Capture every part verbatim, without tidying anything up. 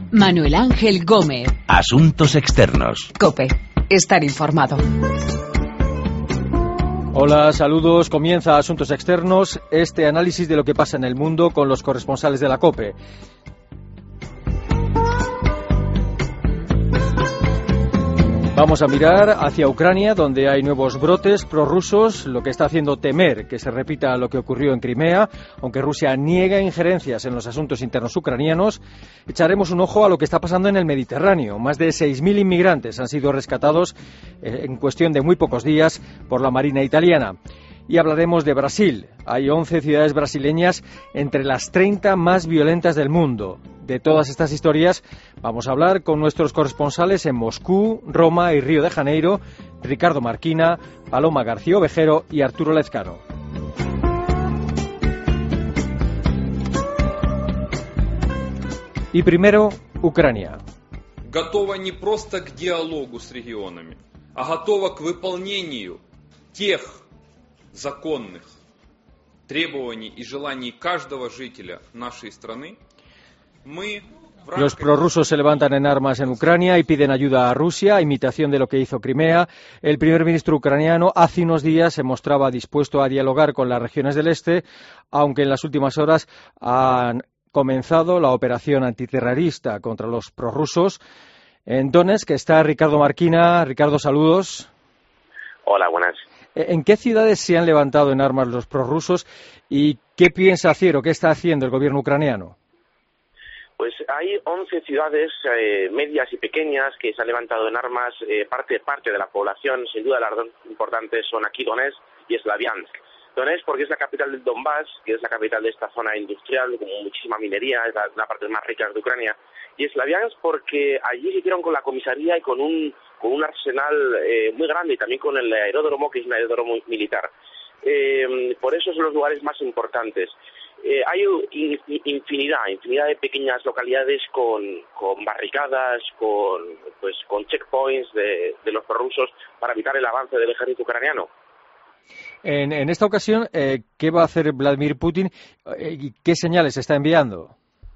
Manuel Ángel Gómez. Asuntos externos. COPE. Estar informado. Hola, saludos. Comienza Asuntos Externos, este análisis de lo que pasa en el mundo con los corresponsales de la COPE. Vamos a mirar hacia Ucrania, donde hay nuevos brotes prorrusos, lo que está haciendo temer que se repita lo que ocurrió en Crimea, aunque Rusia niega injerencias en los asuntos internos ucranianos. Echaremos un ojo a lo que está pasando en el Mediterráneo. Más de seis mil inmigrantes han sido rescatados eh, en cuestión de muy pocos días por la Marina italiana. Y hablaremos de Brasil. Hay once ciudades brasileñas entre las treinta más violentas del mundo. De todas estas historias vamos a hablar con nuestros corresponsales en Moscú, Roma y Río de Janeiro, Ricardo Marquina, Paloma García Ovejero y Arturo Lezcano. Y primero, Ucrania. Готова не просто к диалогу с регионами, а готова к выполнению тех законных требований и желаний каждого жителя нашей страны. Los prorrusos se levantan en armas en Ucrania y piden ayuda a Rusia, a imitación de lo que hizo Crimea. El primer ministro ucraniano hace unos días se mostraba dispuesto a dialogar con las regiones del este, aunque en las últimas horas han comenzado la operación antiterrorista contra los prorrusos. En Donetsk está Ricardo Marquina. Ricardo, saludos. Hola, buenas. ¿En qué ciudades se han levantado en armas los prorrusos y qué piensa hacer o qué está haciendo el gobierno ucraniano? Pues hay once ciudades eh, medias y pequeñas que se han levantado en armas, eh, parte parte de la población. Sin duda las dos importantes son aquí Donetsk y Slaviansk. Donetsk porque es la capital del Donbass, que es la capital de esta zona industrial con muchísima minería, es la, la parte más rica de Ucrania. Y Slaviansk porque allí se hicieron con la comisaría y con un con un arsenal eh, muy grande y también con el aeródromo, que es un aeródromo militar. Eh, por eso son los lugares más importantes. Eh, hay infinidad, infinidad de pequeñas localidades con, con barricadas, con pues con checkpoints de, de los prorrusos para evitar el avance del ejército ucraniano. En, en esta ocasión, eh, ¿qué va a hacer Vladimir Putin eh, y qué señales está enviando?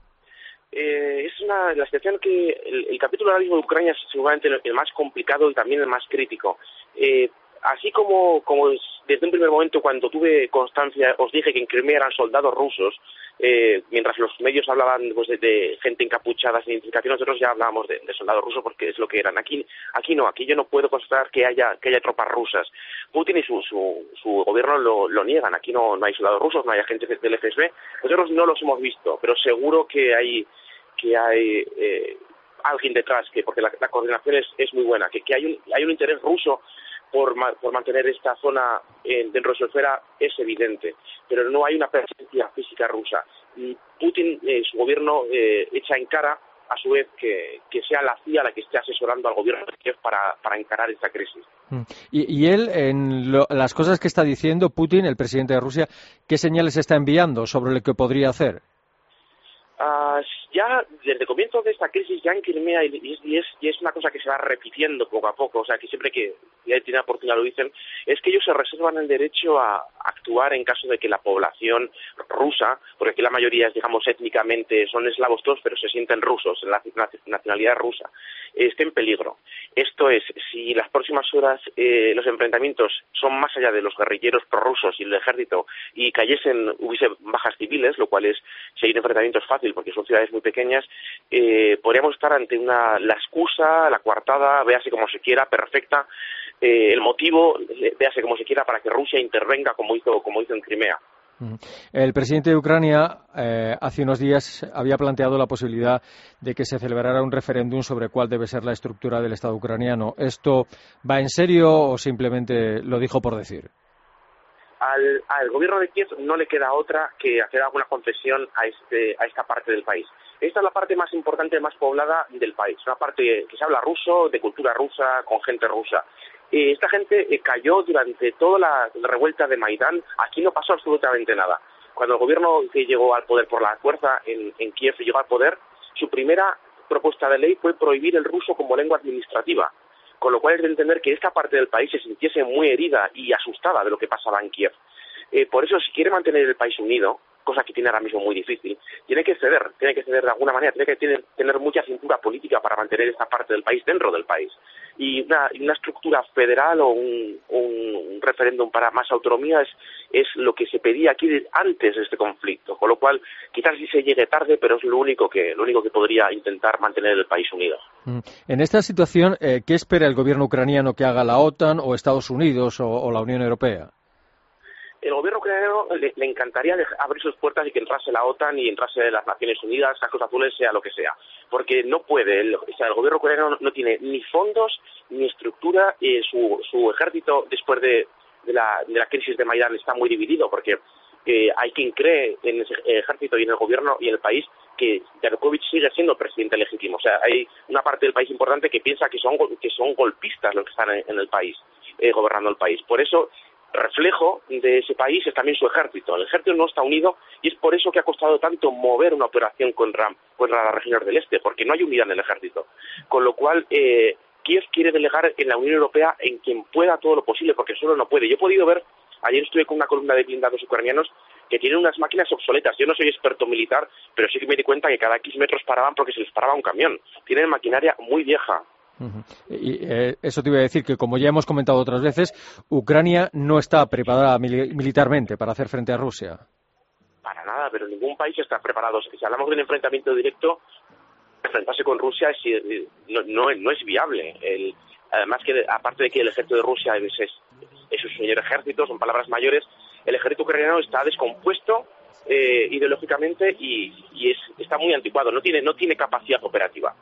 Eh, es una la situación que el, el capítulo ahora mismo de Ucrania es seguramente el, el más complicado y también el más crítico. Eh, Así como, como desde un primer momento, cuando tuve constancia, os dije que en Crimea eran soldados rusos, eh, mientras los medios hablaban pues, de, de gente encapuchada sin identificación, nosotros ya hablábamos de, de soldados rusos porque es lo que eran. Aquí aquí no, aquí yo no puedo constatar que haya que haya tropas rusas. Putin y su su, su gobierno lo, lo niegan. Aquí no, no hay soldados rusos, no hay agentes del F S B. Nosotros no los hemos visto, pero seguro que hay que hay eh, alguien detrás, que porque la, la coordinación es, es muy buena, que, que hay un hay un interés ruso Por, por mantener esta zona eh, dentro de su esfera es evidente, pero no hay una presencia física rusa. Y Putin, eh, su gobierno, eh, echa en cara, a su vez, que, que sea la C I A la que esté asesorando al gobierno de Kiev para, para encarar esta crisis. Y, y él, en lo, las cosas que está diciendo Putin, el presidente de Rusia, ¿qué señales está enviando sobre lo que podría hacer? Uh, ya desde el comienzo de esta crisis ya en Crimea y es, y, es, y es una cosa que se va repitiendo poco a poco, o sea que siempre que ya tiene oportunidad lo dicen, es que ellos se reservan el derecho a actuar en caso de que la población rusa, porque aquí la mayoría es, digamos, étnicamente son eslavos todos, pero se sienten rusos, en la nacionalidad rusa, eh, esté en peligro. Esto es, si las próximas horas eh, los enfrentamientos son más allá de los guerrilleros prorrusos y el ejército y cayesen, hubiese bajas civiles, lo cual es, si hay un enfrentamiento es fácil porque son ciudades muy pequeñas, eh, podríamos estar ante una la excusa, la coartada, véase como se quiera, perfecta, eh, el motivo, véase como se quiera, para que Rusia intervenga como hizo como hizo en Crimea. El presidente de Ucrania eh, hace unos días había planteado la posibilidad de que se celebrara un referéndum sobre cuál debe ser la estructura del Estado ucraniano. ¿Esto va en serio o simplemente lo dijo por decir? Al, al gobierno de Kiev no le queda otra que hacer alguna concesión a este a esta parte del país. Esta es la parte más importante, más poblada del país, una parte que se habla ruso, de cultura rusa, con gente rusa. Eh, esta gente eh, cayó durante toda la, la revuelta de Maidán. Aquí no pasó absolutamente nada. Cuando el gobierno que llegó al poder por la fuerza en, en Kiev llegó al poder, su primera propuesta de ley fue prohibir el ruso como lengua administrativa. Con lo cual es de entender que esta parte del país se sintiese muy herida y asustada de lo que pasaba en Kiev. Eh, por eso, si quiere mantener el país unido, cosa que tiene ahora mismo muy difícil, tiene que ceder, tiene que ceder de alguna manera, tiene que tener, tener mucha cintura política para mantener esta parte del país dentro del país. Y una, una estructura federal o un, un, un referéndum para más autonomía es, es lo que se pedía aquí antes de este conflicto, con lo cual quizás sí se llegue tarde, pero es lo único que, lo único que podría intentar mantener el país unido. En esta situación, eh, ¿qué espera el gobierno ucraniano que haga la OTAN o Estados Unidos o, o la Unión Europea? El gobierno ucraniano le, le encantaría dejar, abrir sus puertas y que entrase la OTAN y entrase las Naciones Unidas, Cascos Azules, sea lo que sea, porque no puede, el, o sea, el gobierno ucraniano no, no tiene ni fondos ni estructura, y su, su ejército después de, de, la, de la crisis de Maidán está muy dividido, porque eh, hay quien cree en ese ejército y en el gobierno y en el país que Yanukovych sigue siendo presidente legítimo, o sea, hay una parte del país importante que piensa que son, que son golpistas los que están en, en el país, eh, gobernando el país, por eso reflejo de ese país es también su ejército. El ejército no está unido y es por eso que ha costado tanto mover una operación contra, contra las regiones del este, porque no hay unidad en el ejército. Con lo cual, eh, Kiev quiere delegar en la Unión Europea en quien pueda todo lo posible, porque solo no puede. Yo he podido ver, ayer estuve con una columna de blindados ucranianos que tienen unas máquinas obsoletas. Yo no soy experto militar, pero sí que me di cuenta que cada X metros paraban porque se les paraba un camión. Tienen maquinaria muy vieja. Uh-huh. Y eh, eso te iba a decir que, como ya hemos comentado otras veces, Ucrania no está preparada mil- militarmente para hacer frente a Rusia. Para nada, pero ningún país está preparado. Si hablamos de un enfrentamiento directo, enfrentarse con Rusia es, no, no, no es viable. El, además, que aparte de que el ejército de Rusia es, es, es un señor ejército, son palabras mayores, el ejército ucraniano está descompuesto eh, ideológicamente y, y es, está muy anticuado, no tiene, no tiene capacidad operativa.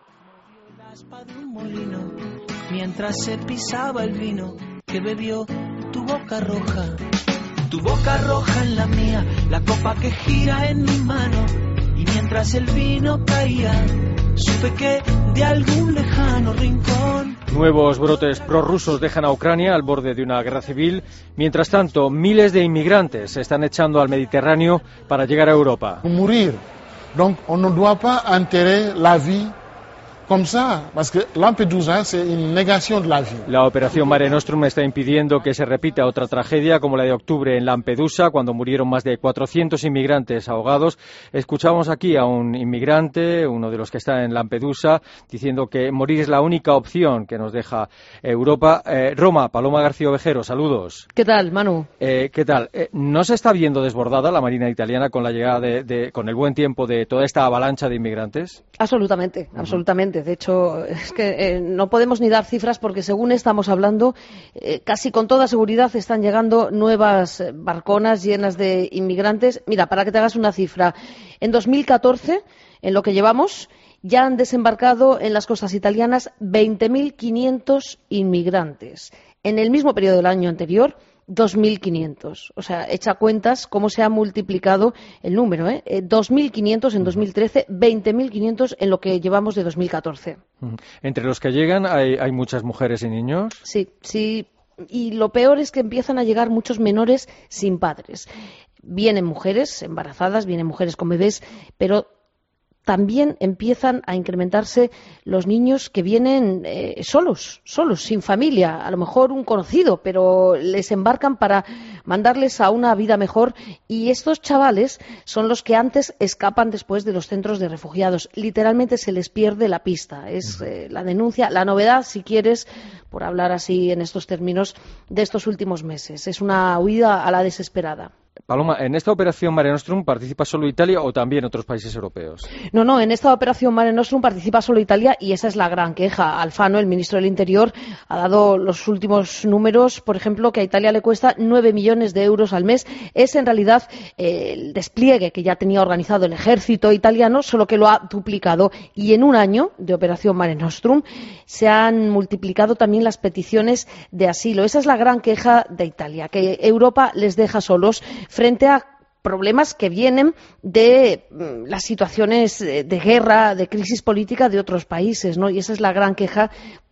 Mientras se pisaba el vino que bebió tu boca roja, tu boca roja en la mía, la copa que gira en mi mano, y mientras el vino caía, supe que de algún lejano rincón. Nuevos brotes prorrusos dejan a Ucrania al borde de una guerra civil. Mientras tanto, miles de inmigrantes se están echando al Mediterráneo para llegar a Europa. Morir. Donc on ne doit pas enterrer la vie comme ça, parce que Lampedusa c'est une négation de la vie. La operación Mare Nostrum está impidiendo que se repita otra tragedia como la de octubre en Lampedusa, cuando murieron más de cuatrocientos inmigrantes ahogados. Escuchamos aquí a un inmigrante, uno de los que está en Lampedusa, diciendo que morir es la única opción que nos deja Europa. Eh, Roma, Paloma García Ovejero, saludos. ¿Qué tal, Manu? Eh, ¿Qué tal? Eh, ¿No se está viendo desbordada la Marina italiana con la llegada de, de, con el buen tiempo de toda esta avalancha de inmigrantes? Absolutamente, uh-huh. absolutamente. De hecho, es que eh, no podemos ni dar cifras porque, según estamos hablando, eh, casi con toda seguridad están llegando nuevas barconas llenas de inmigrantes. Mira, para que te hagas una cifra, en dos mil catorce, en lo que llevamos, ya han desembarcado en las costas italianas veinte mil quinientos inmigrantes. En el mismo periodo del año anterior, dos mil quinientos. O sea, echa cuentas cómo se ha multiplicado el número, ¿eh? dos mil quinientos en dos mil trece, veinte mil quinientos en lo que llevamos de dos mil catorce. Entre los que llegan hay, hay muchas mujeres y niños. Sí, sí. Y lo peor es que empiezan a llegar muchos menores sin padres. Vienen mujeres embarazadas, vienen mujeres con bebés, pero también empiezan a incrementarse los niños que vienen eh, solos, solos, sin familia, a lo mejor un conocido, pero les embarcan para mandarles a una vida mejor, y estos chavales son los que antes escapan después de los centros de refugiados. Literalmente se les pierde la pista. Es eh, la denuncia, la novedad, si quieres, por hablar así en estos términos, de estos últimos meses. Es una huida a la desesperada. Paloma, ¿en esta operación Mare Nostrum participa solo Italia o también otros países europeos? No, no, en esta operación Mare Nostrum participa solo Italia, y esa es la gran queja. Alfano, el ministro del Interior, ha dado los últimos números, por ejemplo, que a Italia le cuesta nueve millones de euros al mes. Es en realidad eh, el despliegue que ya tenía organizado el ejército italiano, solo que lo ha duplicado. Y en un año de operación Mare Nostrum se han multiplicado también las peticiones de asilo. Esa es la gran queja de Italia, que Europa les deja solos frente a problemas que vienen de mm, las situaciones de guerra, de crisis política de otros países, ¿no? Y esa es la gran queja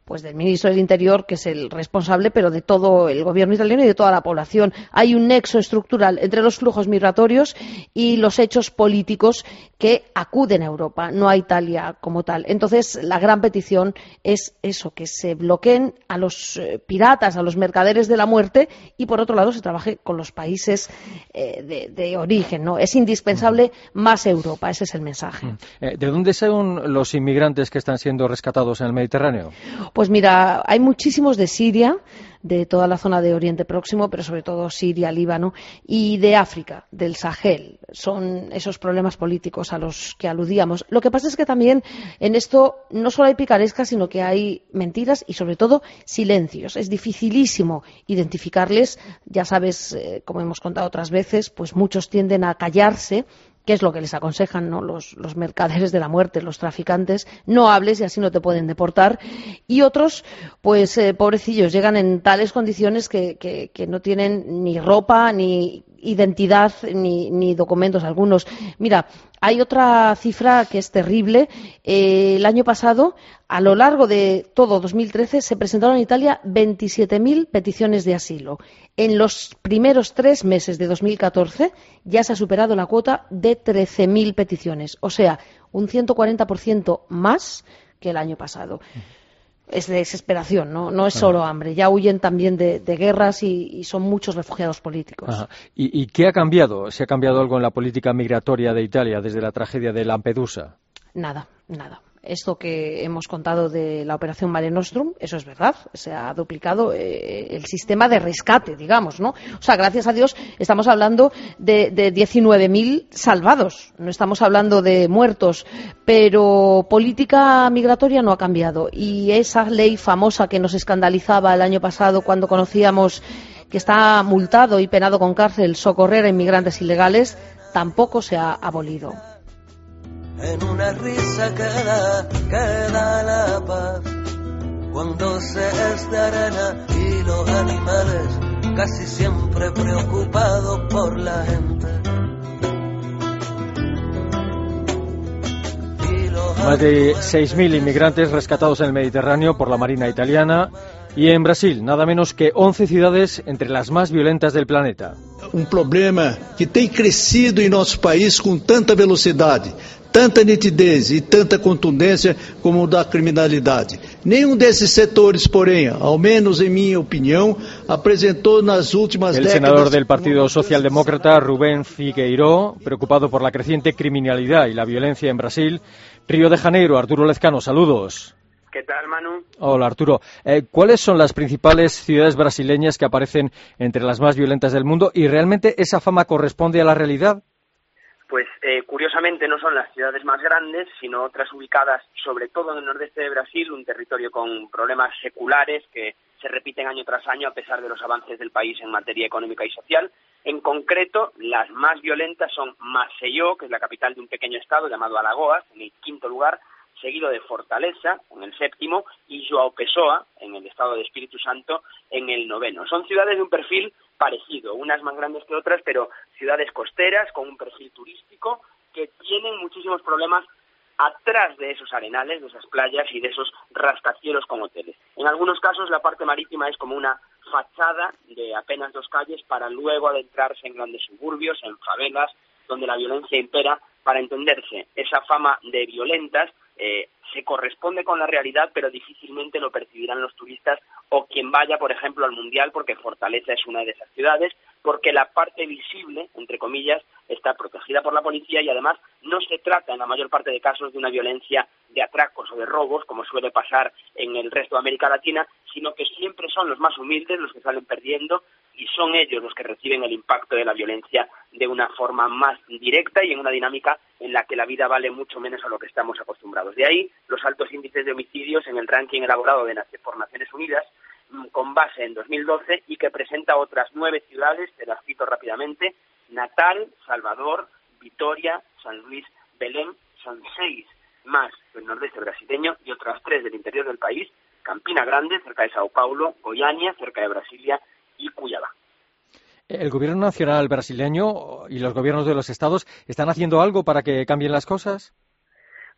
pues del ministro del Interior, que es el responsable, pero de todo el gobierno italiano y de toda la población. Hay un nexo estructural entre los flujos migratorios y los hechos políticos que acuden a Europa, no a Italia como tal. Entonces, la gran petición es eso, que se bloqueen a los eh, piratas, a los mercaderes de la muerte, y por otro lado se trabaje con los países eh, de, de origen, ¿no? Es indispensable más Europa, ese es el mensaje. ¿De dónde son los inmigrantes que están siendo rescatados en el Mediterráneo? Pues mira, hay muchísimos de Siria, de toda la zona de Oriente Próximo, pero sobre todo Siria, Líbano, y de África, del Sahel. Son esos problemas políticos a los que aludíamos. Lo que pasa es que también en esto no solo hay picaresca, sino que hay mentiras y sobre todo silencios. Es dificilísimo identificarles. Ya sabes, eh, como hemos contado otras veces, pues muchos tienden a callarse, que es lo que les aconsejan, ¿no?, los, los mercaderes de la muerte, los traficantes. No hables y así no te pueden deportar. Y otros, pues eh, pobrecillos, llegan en tales condiciones que, que, que no tienen ni ropa, ni identidad, ni, ni documentos algunos. Mira, hay otra cifra que es terrible. Eh, el año pasado, a lo largo de todo dos mil trece, se presentaron en Italia veintisiete mil peticiones de asilo. En los primeros tres meses de dos mil catorce ya se ha superado la cuota de trece mil peticiones, o sea, un ciento cuarenta por ciento más que el año pasado. Es de desesperación, no, no es solo hambre. Ya huyen también de, de guerras y, y son muchos refugiados políticos. Ajá. ¿Y, ¿Y qué ha cambiado? ¿Se ha cambiado algo en la política migratoria de Italia desde la tragedia de Lampedusa? Nada, nada. Esto que hemos contado de la operación Mare Nostrum, eso es verdad, se ha duplicado eh, el sistema de rescate, digamos, ¿no? O sea, gracias a Dios estamos hablando de, de diecinueve mil salvados, no estamos hablando de muertos, pero política migratoria no ha cambiado. Y esa ley famosa que nos escandalizaba el año pasado cuando conocíamos que está multado y penado con cárcel socorrer a inmigrantes ilegales, tampoco se ha abolido. En una risa queda, queda la paz, cuando se es de arena y los animales casi siempre preocupados por la gente. Más de seis mil inmigrantes rescatados en el Mediterráneo por la Marina italiana. Y en Brasil, nada menos que once ciudades entre las más violentas del planeta. Um problema que tem crescido em nosso país com tanta velocidade, tanta nitidez e tanta contundência como o da criminalidade. Nenhum desses setores, porém, ao menos em minha opinião, apresentou nas últimas El décadas... El senador del Partido Socialdemócrata, Rubén Figueiró, preocupado por la creciente criminalidad y la violencia en Brasil. Río de Janeiro, Arturo Lezcano, saludos. ¿Qué tal, Manu? Hola, Arturo. Eh, ¿Cuáles son las principales ciudades brasileñas que aparecen entre las más violentas del mundo? ¿Y realmente esa fama corresponde a la realidad? Pues eh, curiosamente no son las ciudades más grandes, sino otras ubicadas sobre todo en el nordeste de Brasil, un territorio con problemas seculares que se repiten año tras año a pesar de los avances del país en materia económica y social. En concreto, las más violentas son Maceió, que es la capital de un pequeño estado llamado Alagoas, en el quinto lugar, seguido de Fortaleza, en el séptimo, y João Pessoa, en el estado de Espíritu Santo, en el noveno. Son ciudades de un perfil parecido, unas más grandes que otras, pero ciudades costeras, con un perfil turístico, que tienen muchísimos problemas atrás de esos arenales, de esas playas y de esos rascacielos con hoteles. En algunos casos la parte marítima es como una fachada de apenas dos calles para luego adentrarse en grandes suburbios, en favelas, donde la violencia impera. Para entenderse, esa fama de violentas eh, se corresponde con la realidad, pero difícilmente lo percibirán los turistas o quien vaya, por ejemplo, al Mundial, porque Fortaleza es una de esas ciudades, porque la parte visible, entre comillas, está protegida por la policía y además no se trata en la mayor parte de casos de una violencia de atracos o de robos, como suele pasar en el resto de América Latina, sino que siempre son los más humildes los que salen perdiendo y son ellos los que reciben el impacto de la violencia de una forma más directa y en una dinámica en la que la vida vale mucho menos a lo que estamos acostumbrados. De ahí los altos índices de homicidios en el ranking elaborado de, por Naciones Unidas, con base en dos mil doce y que presenta otras nueve ciudades, te las cito rápidamente: Natal, Salvador, Vitoria, San Luis, Belén. Son seis más del nordeste brasileño y otras tres del interior del país: Campina Grande, cerca de Sao Paulo; Goiânia, cerca de Brasilia; y Cuiabá. ¿El gobierno nacional brasileño y los gobiernos de los estados están haciendo algo para que cambien las cosas?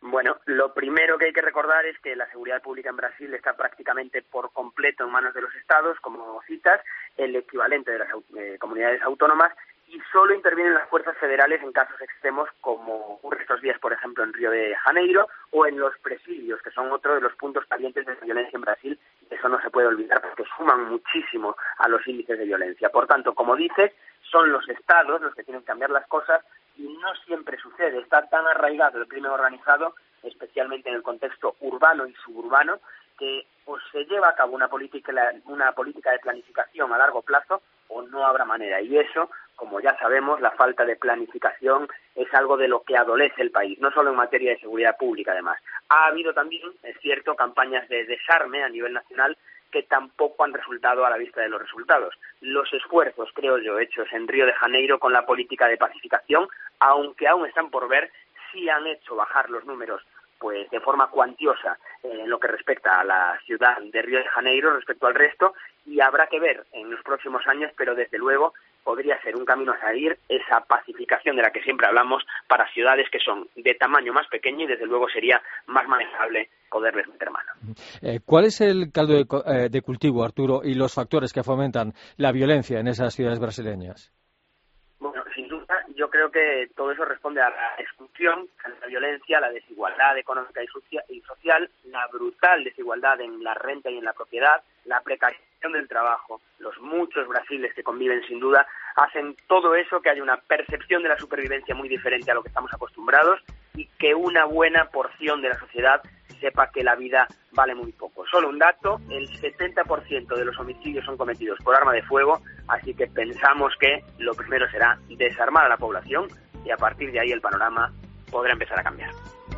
Bueno, lo primero que hay que recordar es que la seguridad pública en Brasil está prácticamente por completo en manos de los estados, como citas, el equivalente de las eh, comunidades autónomas, y solo intervienen las fuerzas federales en casos extremos, como ocurre estos días, por ejemplo, en Río de Janeiro, o en los presidios, que son otro de los puntos calientes de la violencia en Brasil, y eso no se puede olvidar porque suman muchísimo a los índices de violencia. Por tanto, como dices, son los estados los que tienen que cambiar las cosas, y no siempre sucede. Está tan arraigado el crimen organizado, especialmente en el contexto urbano y suburbano, que o se lleva a cabo una política, una política de planificación a largo plazo o no habrá manera. Y eso, como ya sabemos, la falta de planificación es algo de lo que adolece el país, no solo en materia de seguridad pública, además. Ha habido también, es cierto, campañas de desarme a nivel nacional que tampoco han resultado a la vista de los resultados. Los esfuerzos, creo yo, hechos en Río de Janeiro con la política de pacificación, aunque aún están por ver, sí han hecho bajar los números pues de forma cuantiosa en lo que respecta a la ciudad de Río de Janeiro respecto al resto, y habrá que ver en los próximos años, pero desde luego podría ser un camino a seguir esa pacificación de la que siempre hablamos para ciudades que son de tamaño más pequeño, y desde luego sería más manejable poderles meter mano. Eh, ¿Cuál es el caldo de, eh, de cultivo, Arturo, y los factores que fomentan la violencia en esas ciudades brasileñas? Bueno, sin duda, yo creo que todo eso responde a la exclusión, a la violencia, a la desigualdad económica y, socia- y social, la brutal desigualdad en la renta y en la propiedad, la precarización del trabajo. Los muchos brasiles que conviven, sin duda, hacen todo eso, que haya una percepción de la supervivencia muy diferente a lo que estamos acostumbrados, y que una buena porción de la sociedad sepa que la vida vale muy poco. Solo un dato, el setenta por ciento de los homicidios son cometidos por arma de fuego, así que pensamos que lo primero será desarmar a la población, y a partir de ahí el panorama podrá empezar a cambiar.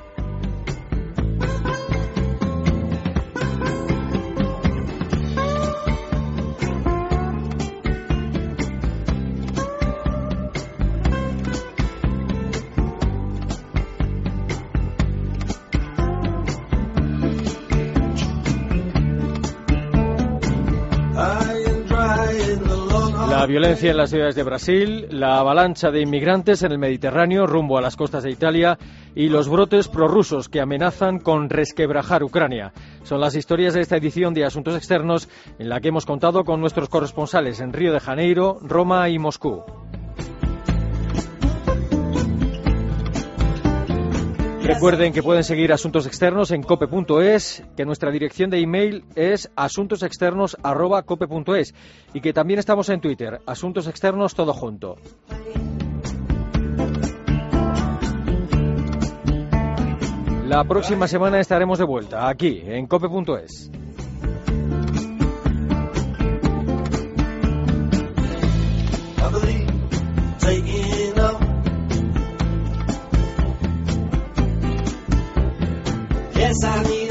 La violencia en las ciudades de Brasil, la avalancha de inmigrantes en el Mediterráneo rumbo a las costas de Italia y los brotes prorrusos que amenazan con resquebrajar Ucrania. Son las historias de esta edición de Asuntos Externos, en la que hemos contado con nuestros corresponsales en Río de Janeiro, Roma y Moscú. Recuerden que pueden seguir Asuntos Externos en cope punto es, que nuestra dirección de email es asuntosexternos arroba cope punto es, y que también estamos en Twitter, Asuntos Externos todo junto. La próxima semana estaremos de vuelta, aquí, en cope punto es. Yes, I need